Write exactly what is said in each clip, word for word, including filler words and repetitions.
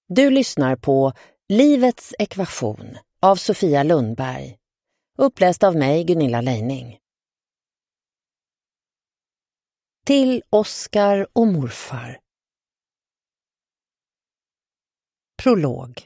Du lyssnar på Livets ekvation av Sofia Lundberg. Uppläst av mig, Gunilla Leining. Till Oskar och morfar. Prolog.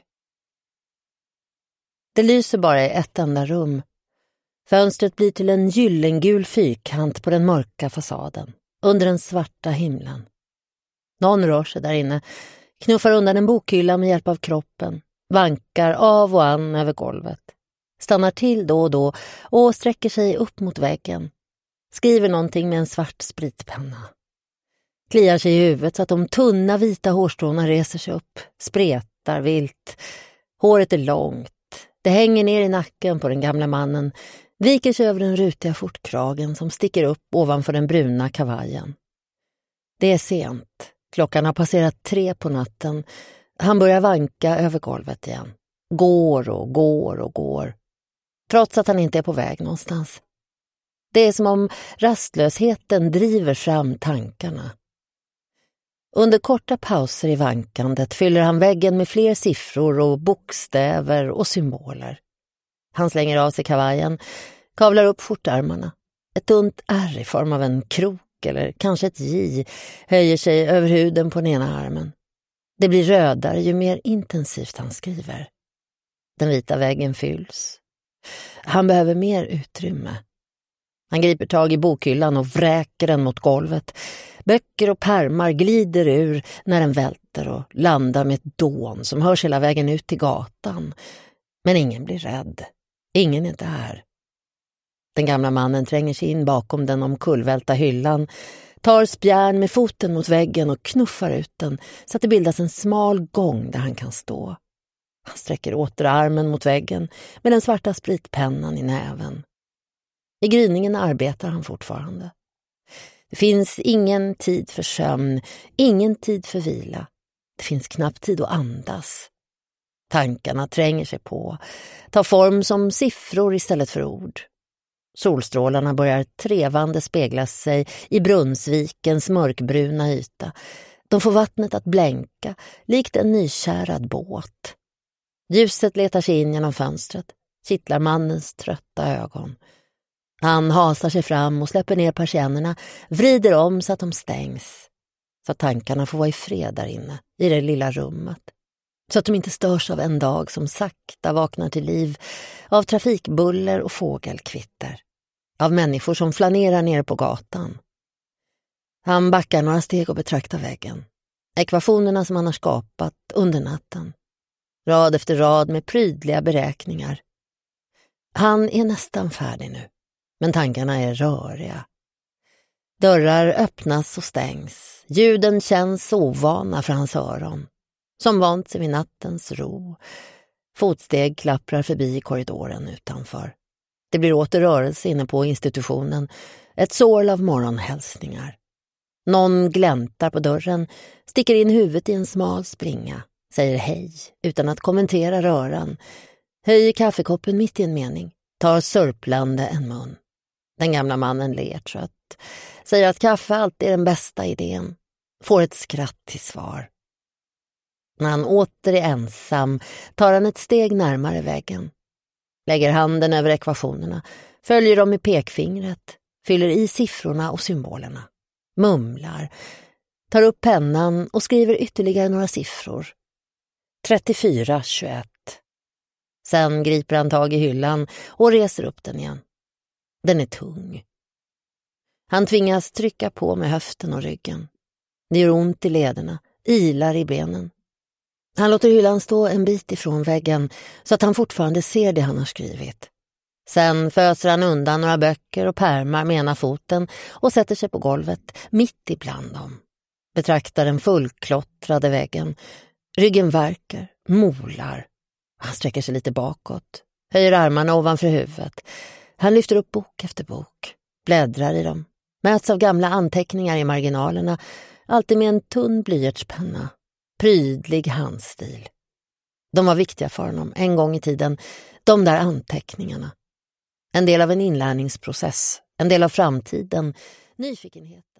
Det lyser bara i ett enda rum. Fönstret blir till en gyllengul fyrkant på den mörka fasaden, under den svarta himlen. Någon rör sig där inne, knuffar undan en bokhylla med hjälp av kroppen, vankar av och an över golvet, stannar till då och då och sträcker sig upp mot väggen, skriver någonting med en svart spritpenna. Kliar sig i huvudet så att de tunna vita hårstråna reser sig upp, spretar vilt. Håret är långt, det hänger ner i nacken på den gamla mannen, viker sig över den rutiga skjortkragen som sticker upp ovanför den bruna kavajen. Det är sent. Klockan har passerat tre på natten. Han börjar vanka över golvet igen. Går och går och går. Trots att han inte är på väg någonstans. Det är som om rastlösheten driver fram tankarna. Under korta pauser i vankandet fyller han väggen med fler siffror och bokstäver och symboler. Han slänger av sig kavajen, kavlar upp skjortärmarna. Ett tunt ärr i form av en krok eller kanske ett J höjer sig över huden på den ena armen. Det blir rödare ju mer intensivt han skriver. Den vita väggen fylls. Han behöver mer utrymme. Han griper tag i bokhyllan och vräker den mot golvet. Böcker och pärmar glider ur när den välter och landar med ett dån som hörs hela vägen ut till gatan. Men ingen blir rädd. Ingen är där. Den gamla mannen tränger sig in bakom den omkullvälta hyllan, tar spjärn med foten mot väggen och knuffar ut den så att det bildas en smal gång där han kan stå. Han sträcker åter armen mot väggen med den svarta spritpennan i näven. I gryningen arbetar han fortfarande. Det finns ingen tid för sömn, ingen tid för vila. Det finns knappt tid att andas. Tankarna tränger sig på, tar form som siffror istället för ord. Solstrålarna börjar trevande spegla sig i Brunnsvikens mörkbruna yta. De får vattnet att blänka, likt en nykärad båt. Ljuset letar sig in genom fönstret, kittlar mannens trötta ögon. Han hasar sig fram och släpper ner persiennerna, vrider om så att de stängs. Så att tankarna får vara i fred där inne, i det lilla rummet. Så att de inte störs av en dag som sakta vaknar till liv, av trafikbuller och fågelkvitter. Av människor som flanerar ner på gatan. Han backar några steg och betraktar väggen. Ekvationerna som han har skapat under natten. Rad efter rad med prydliga beräkningar. Han är nästan färdig nu, men tankarna är röriga. Dörrar öppnas och stängs. Ljuden känns ovana för hans öron. Som vant sig vid nattens ro. Fotsteg klapprar förbi korridoren utanför. Det blir åter rörelse inne på institutionen. Ett sorl av morgonhälsningar. Någon gläntar på dörren, sticker in huvudet i en smal springa. Säger hej utan att kommentera röran. Höjer kaffekoppen mitt i en mening. Tar sörplande en mun. Den gamla mannen ler trött. Säger att kaffe alltid är den bästa idén. Får ett skratt till svar. När han åter är ensam tar han ett steg närmare väggen. Lägger handen över ekvationerna, följer dem med pekfingret, fyller i siffrorna och symbolerna. Mumlar, tar upp pennan och skriver ytterligare några siffror. trettiofyra tjugoett. Sen griper han tag i hyllan och reser upp den igen. Den är tung. Han tvingas trycka på med höften och ryggen. Det gör ont i lederna, ilar i benen. Han låter hyllan stå en bit ifrån väggen så att han fortfarande ser det han har skrivit. Sen föser han undan några böcker och pärmar med ena foten och sätter sig på golvet mitt ibland dem. Betraktar den fullklottrade väggen. Ryggen värker, molar. Han sträcker sig lite bakåt, höjer armarna ovanför huvudet. Han lyfter upp bok efter bok, bläddrar i dem. Möts av gamla anteckningar i marginalerna, alltid med en tunn blyertspenna. Prydlig handstil. De var viktiga för honom en gång i tiden, de där anteckningarna. En del av en inlärningsprocess, en del av framtiden, nyfikenheten.